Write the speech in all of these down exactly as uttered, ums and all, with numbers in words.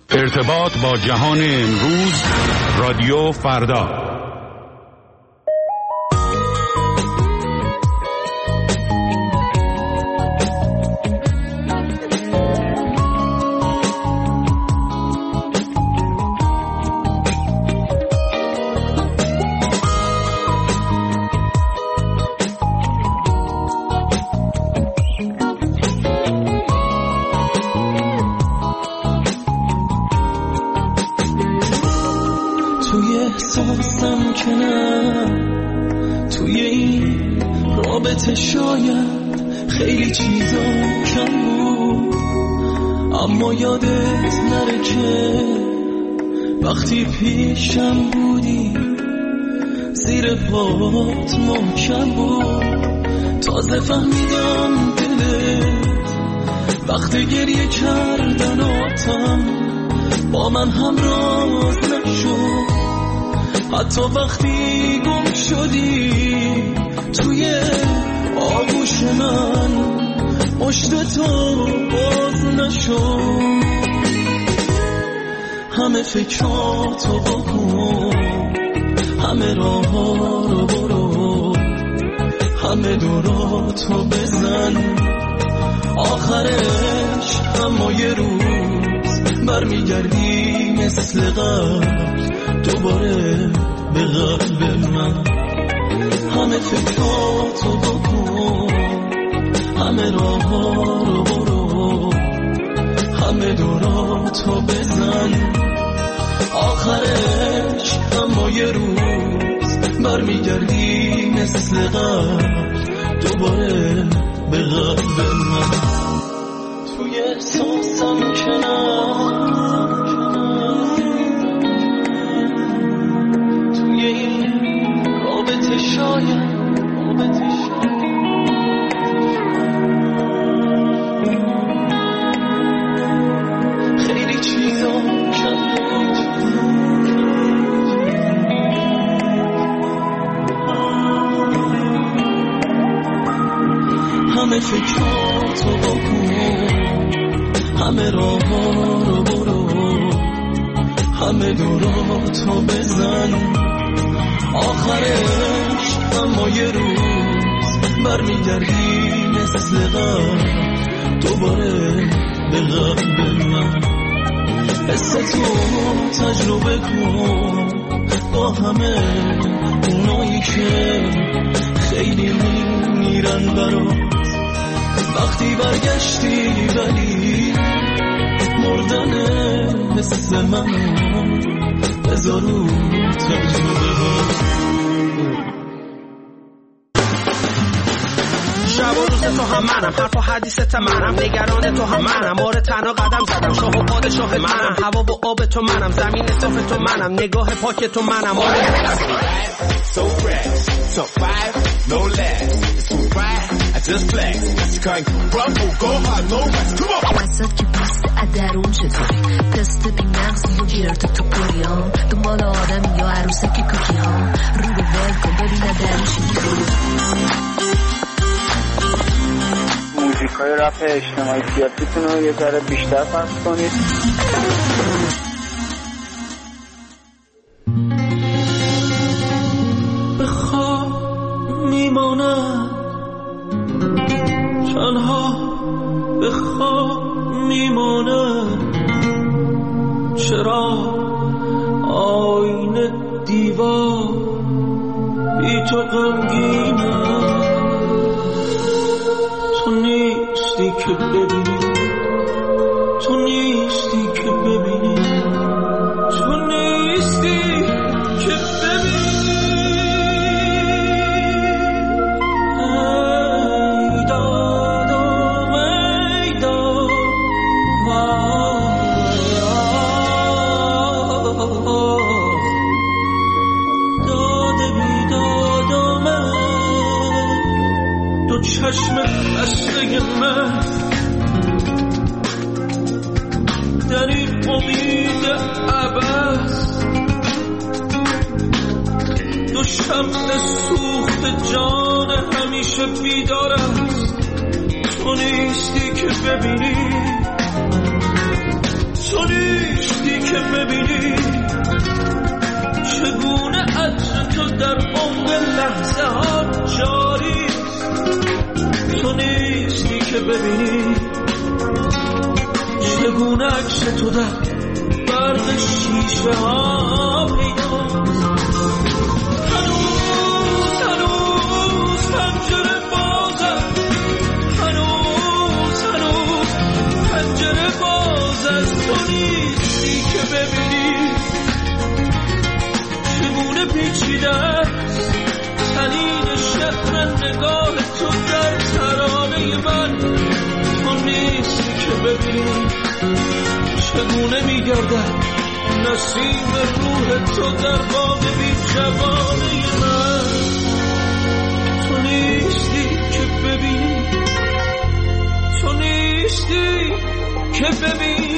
ارتباط با جهان امروز، رادیو فردا. احساسم که نه توی این رابطه شاید خیلی چیزا کم بود، اما یادت نره که وقتی پیشم بودی زیر پات محکم بود. تازه فهمیدم دلت وقتی گریه کردن آتم با من همراز نشد، حتی وقتی گم شدی توی آغوش من مشت تو باز نشد. همه فکراتو بکن، همه راه ها رو برو، همه دوراتو بزن، آخرش اما یه روز برمیگردی مثل قبل دوباره به قلب من. همه فکراتو بکن، همه راه ها رو برو، همه دوراتو بزن، آخرش اما یه روز برمیگردی مثل قبل دوباره به قلب من. توی احساسم که خیلی چیزا همه فکراتو بکن، همه راه ها رو برو، همه دوراتو بزن، آخرش اما یه روز برمیگردی مثل قبل دوباره به قلب من. حس تو تجربه کن با همه اونایی که خیلی میمیرن برات، وقتی برگشتی ولی مردن مثل منو بذارو تجربه ها. شب و روز تو هم منم، حرف و حدیثت منم، نگران تو هم منم، آره تنها قدم زدم، شاه و پادشاه منم، هوا و آب تو منم، زمین صاف تو منم، نگاه پاک تو منم، آره so fresh, so five, no less, it's too bright, I just flex, you can't crumble, go hard, no rest, come on. وسط که پست ادرون چطوری تست بی مغزی و گیرت تو پوریام دنبال آدم یا عروسک کوکی ها رو به ول کن ببینه درش موزیکای رپ اجتماعی سیاسیتون رو یه ذره بیشتر پخش کنید. به خواب میمانم تنها، به خواب میمانم، چرا آینه دیوار بی تو غمگینم. تو نیستی که ببینی، تو نیستی که ببینی، تو نیستی که ببینی. ای دادم ای داد داده بی دادم دو چشم بسته من در این امید عبث، دو شمع سوخت جان همیشه بیدار است. تو نیستی که ببینی، تو نیستی لحظه ها جاری، تو نیستی که ببینی چگونه عکس تو در برق شیشه ها پیداست. هنوز هنوز پنجره بازه، هنوز هنوز پنجره باز، از تو نیستی که ببینی چگونه پیچیده تنین شهر نگاه تو در ترانه من. تو نیستی که ببینی چگونه میگردد نسیم روح تو در باغ بی جوانه من. تو نیستی که ببینی، تو نیستی که ببینی.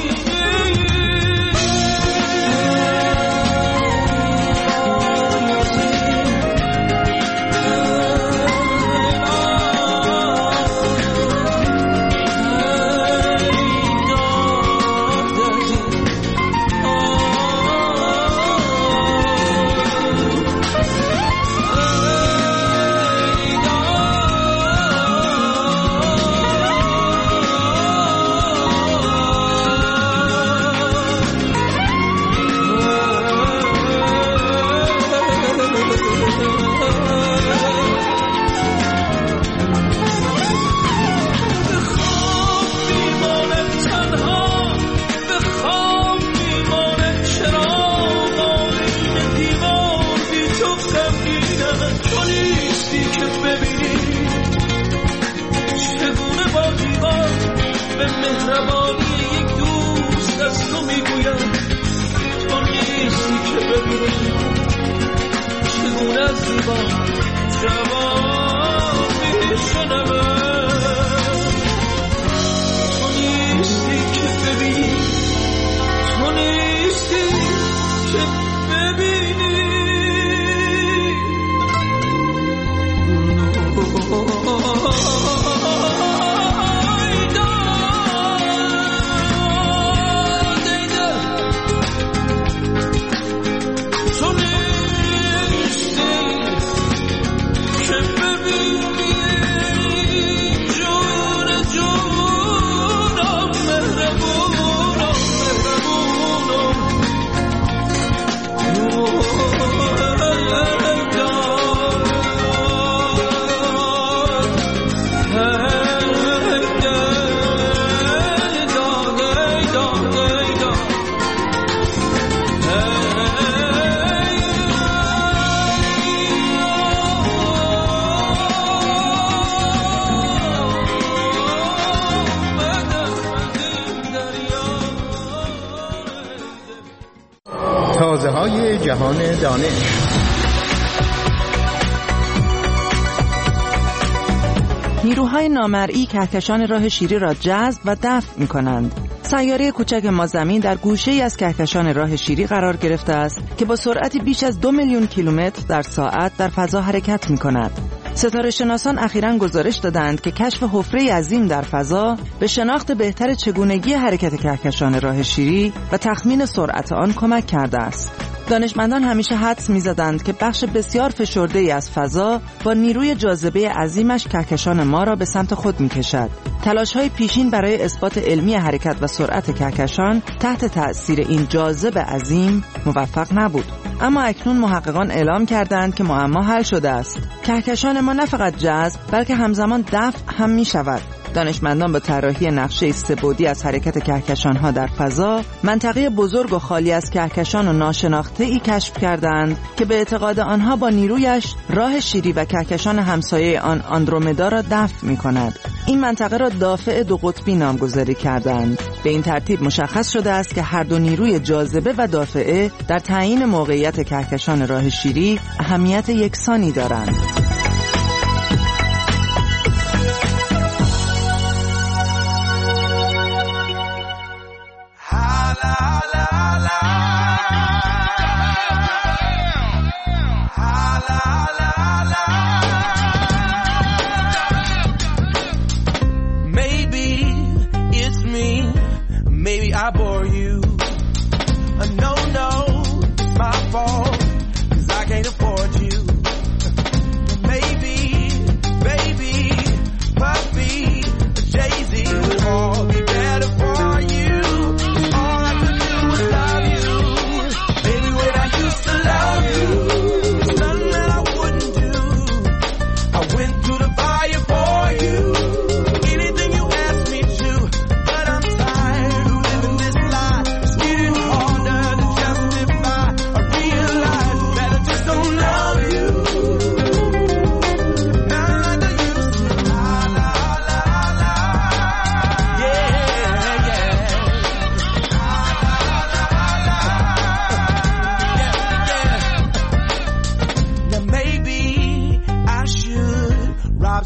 تازه‌های جهان دانش. نیروهای نامرئی کهکشان راه شیری را جذب و دفع می‌کنند. سیاره کوچک ما زمین در گوشه‌ای از کهکشان راه شیری قرار گرفته است که با سرعتی بیش از دو میلیون کیلومتر در ساعت در فضا حرکت می‌کند. ستاره شناسان اخیراً گزارش دادند که کشف حفره عظیم در فضا به شناخت بهتر چگونگی حرکت کهکشان راه شیری و تخمین سرعت آن کمک کرده است. دانشمندان همیشه حدس می‌زدند که بخش بسیار فشرده‌ای از فضا با نیروی جاذبه عظیمش کهکشان ما را به سمت خود می‌کشد. تلاش‌های پیشین برای اثبات علمی حرکت و سرعت کهکشان تحت تأثیر این جاذبه عظیم موفق نبود. اما اکنون محققان اعلام کردند که معما حل شده است. کهکشان ما نه فقط جذب بلکه همزمان دفع هم می‌شود. دانشمندان با طراحی نقشه سه‌بعدی از حرکت کهکشان‌ها در فضا، منطقه بزرگ و خالی از کهکشان و ناشناخته‌ای کشف کردند که به اعتقاد آنها با نیرویش راه شیری و کهکشان همسایه آن آندرومدا را دفع می‌کند. این منطقه را دافع دو قطبی نامگذاری کردند. به این ترتیب مشخص شده است که هر دو نیروی جاذبه و دافعه در تعیین موقعیت کهکشان راه شیری اهمیت یکسانی دارند. Maybe I bore you. Uh, no, no, my fault, 'cause I can't afford you.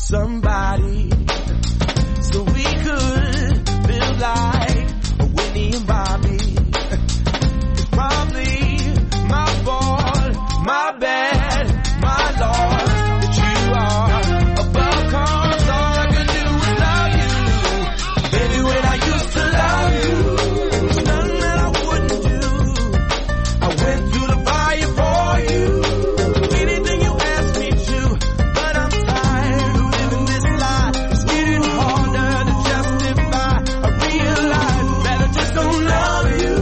somebody so we could feel like Whitney and Bobby. It's probably my fault, my bad, my Lord, that you are above, 'cause all I can do is love you. Baby, when I used to love you, there's nothing that I wouldn't do. I went through the fire for you, anything you asked me to, but I'm tired of living this lie. It's getting harder to justify. I realize that I just don't love you.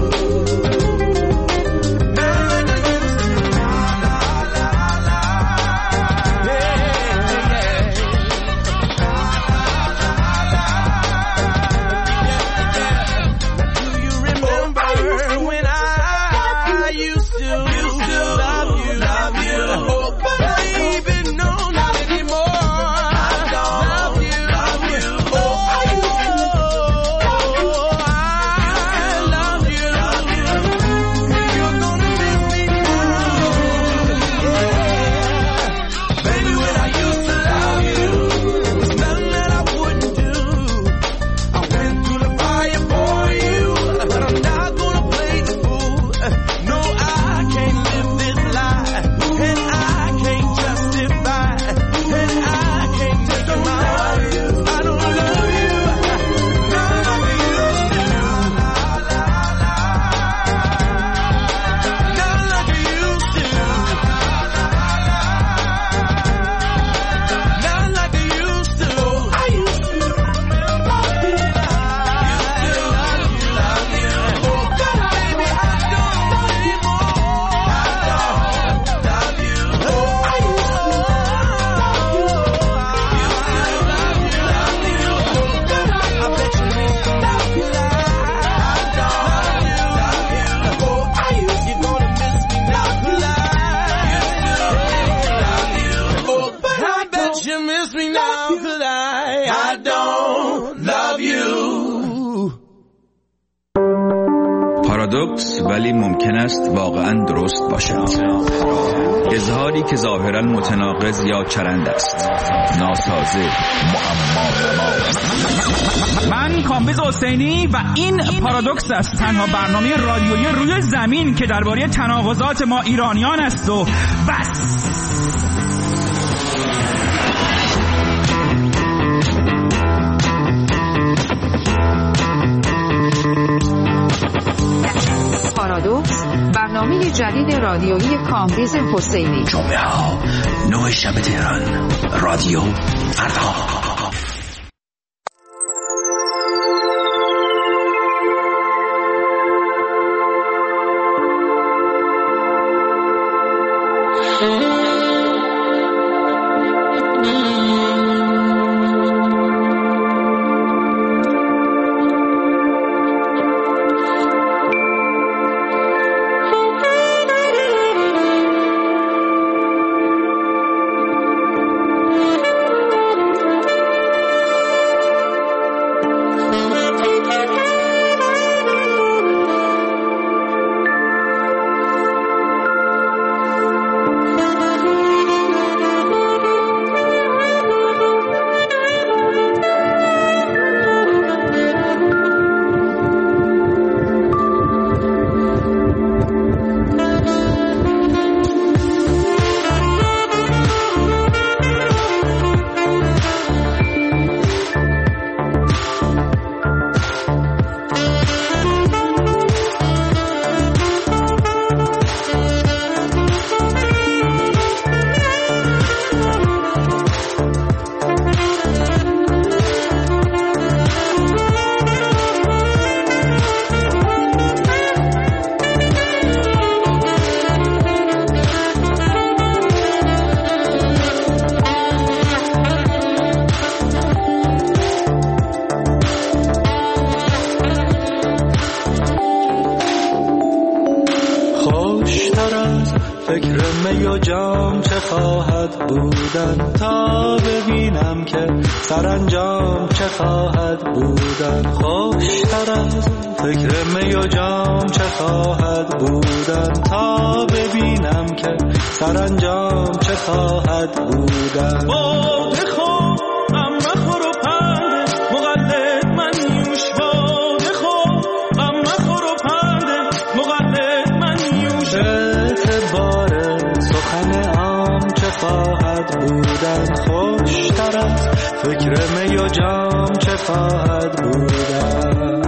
پارادوکس ولی ممکن است واقعاً درست باشد. اظهاری که ظاهراً متناقض یا چرند است، ناسازه، معما. من کامبیز حسینی و این پارادوکس است، تنها برنامه رادیویی روی زمین که درباره تناقضات ما ایرانیان است و بس. پارادوکس، برنامه جدید رادیویی کامبیز حسینی. جمعه ها نه شب تهران، رادیو فردا. فکر می و جام چه خواهد بودن تا ببینم که سرانجام چه خواهد بودن. خوشتر از فکر می و جام چه خواهد بودن تا ببینم که سرانجام چه خواهد بودن. باده خواب فکر می و جام چه خواهد بودن.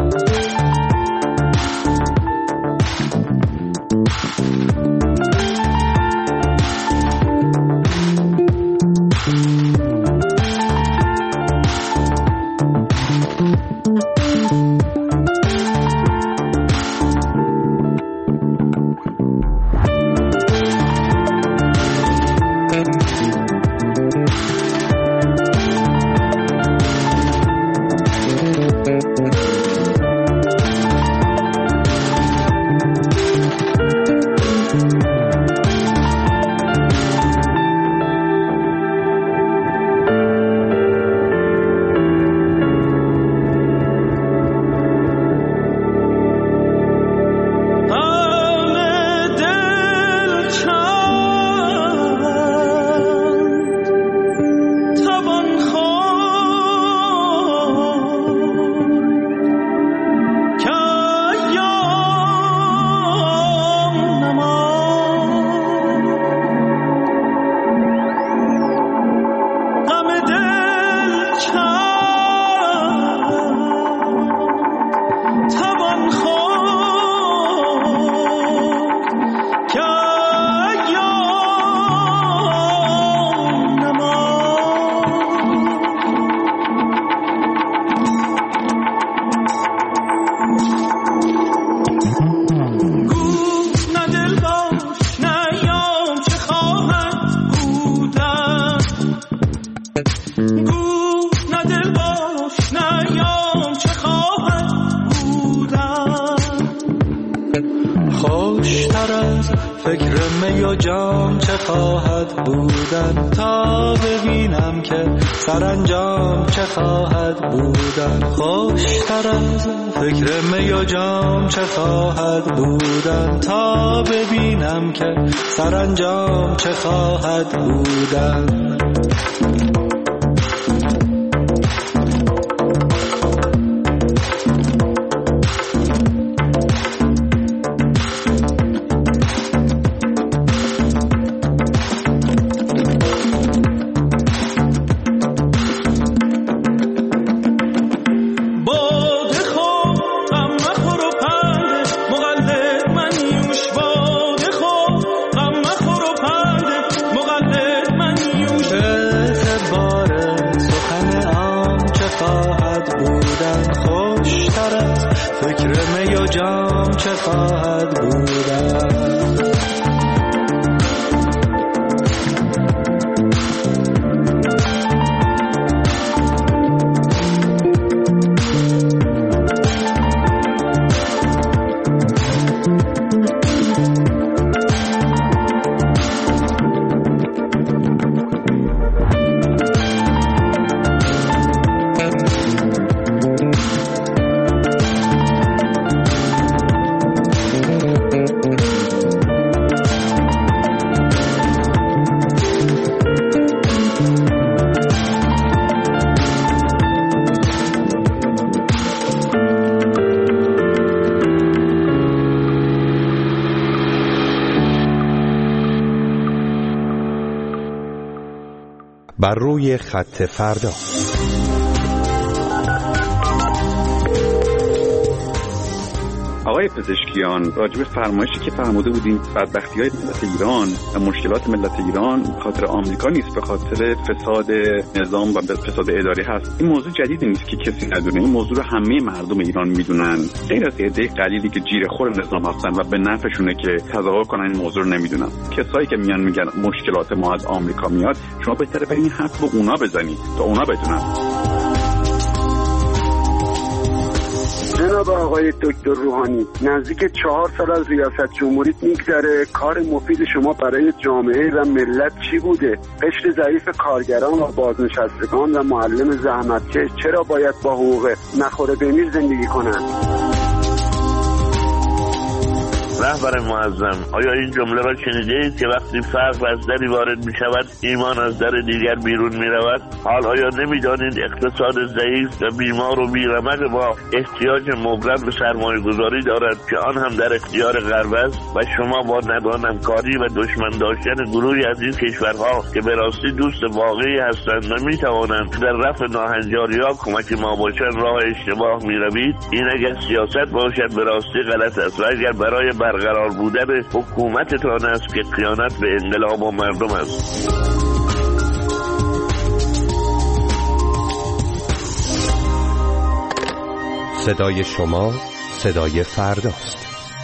فکر می و جام چه خواهد بودن تا ببینم که سرانجام چه خواهد بودن. خوشتر از فکر می و جام چه خواهد بودن تا ببینم که سرانجام چه خواهد بودن. بر روی خط فردا. آقای پزشکیان، راجب فرمایشی که فرموده بودیم بدبختی‌های ملت ایران و مشکلات ملت ایران به خاطر آمریکا نیست، به خاطر فساد نظام و فساد اداری هست. این موضوع جدیدی نیست که کسی ندونه، این موضوع رو همه مردم ایران میدونن. غیر از عده قلیلی که جیره خور نظام هستن و به نفعشونه که تظاهر کنن این موضوع رو نمیدونن. کسایی که میان میگن مشکلات ما از آمریکا میاد، شما بهتره برین این حرف رو اونا بزنید تا اونا بدونن. جناب آقای دکتر روحانی، نزدیک چهار سال از ریاست جمهوریت میگذره. کار مفید شما برای جامعه و ملت چی بوده؟ قشر ضعیف کارگران و بازنشستگان و معلم زحمتکش چرا باید با حقوق نخوره بمیر زندگی کنند؟ و رهبر معظم، آیا این جمله را شنیده اید که وقتی فقر از دری وارد می شود ایمان از در دیگر بیرون می رود؟ حال آیا نمی دانید اقتصاد ضعیف و بیمار و بیرمق ما احتیاج مبرم به سرمایه گذاری دارد که آن هم در اختیار غرب است و شما با ندانم کاری و دشمن داشتن گروهی از این کشورها که به راستی دوست واقعی هستند و می توانند در رفع ناهنجاری‌ها کمک ما باشند راه اشتباه می روید. این اگر سیاست باشد به راستی غلط است و اگر برای برقرار بودن حکومتتان است که خیانت به انقلاب و مردم است. صدای شما صدای فرداست.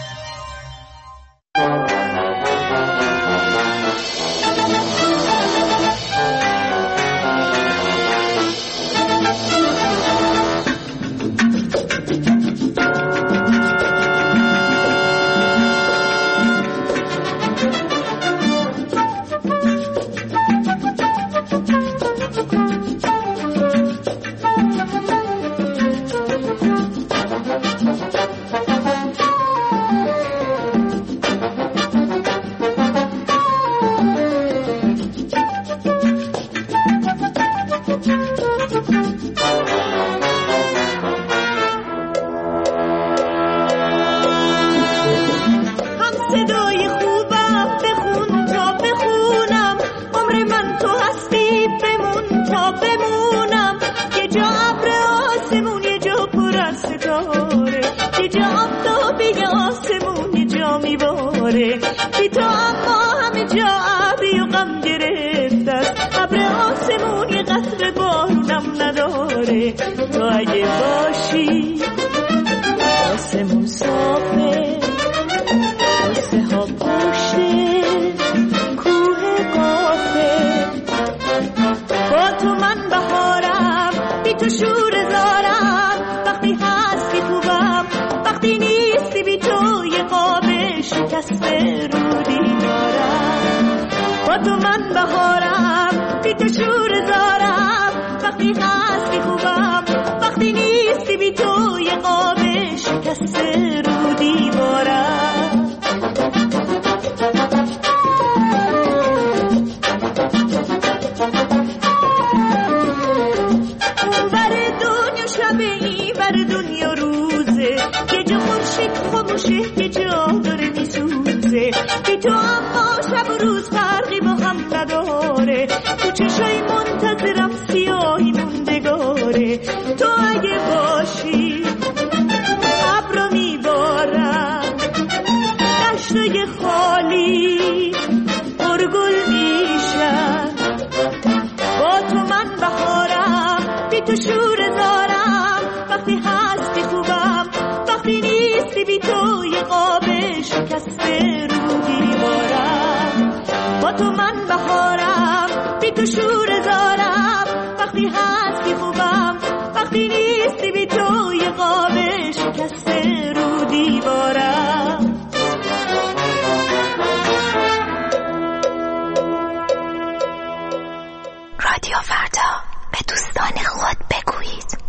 رادیو فردا، به دوستان خود بگویید.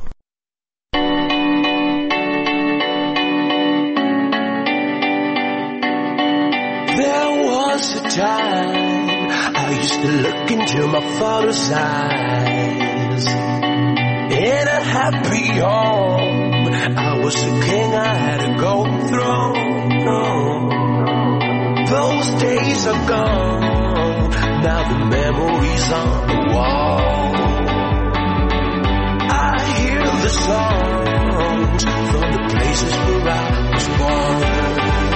There was a time I used to look into my father's eyes. In a happy home, I was a king, I had a golden throne. Those days are gone, now the memories on the wall. I hear the songs from the places where I was born.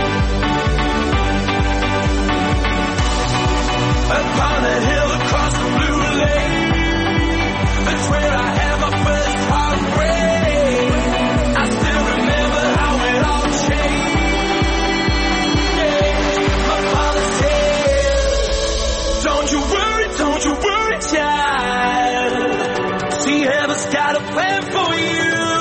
Upon a hill across the blue lake, that's where I had my first heartbreak. I still remember how it all changed. My father said, don't you worry, don't you worry, child. She has got a plan for you.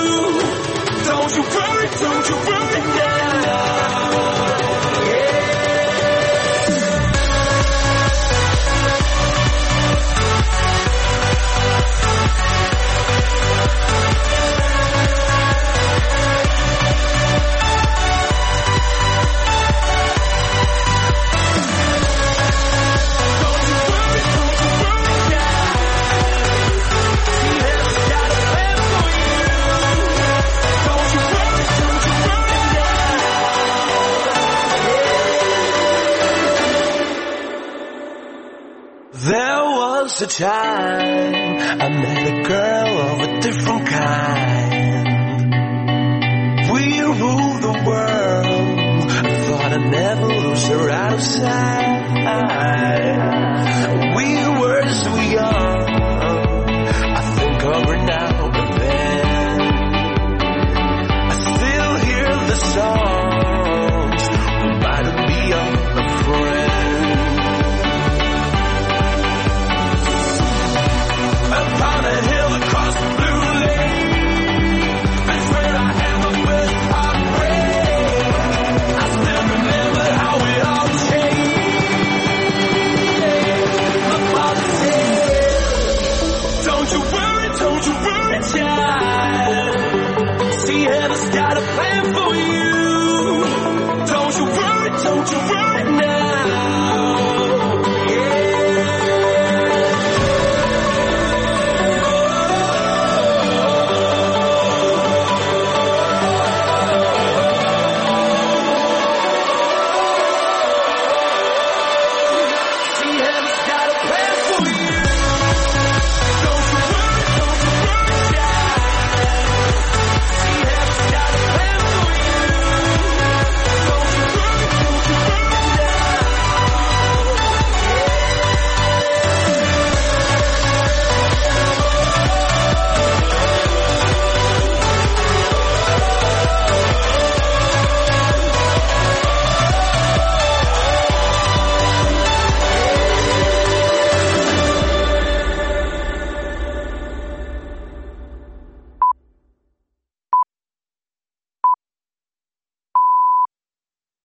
was a time I met a girl of a different kind. We ruled the world. I thought I'd never lose her out of sight.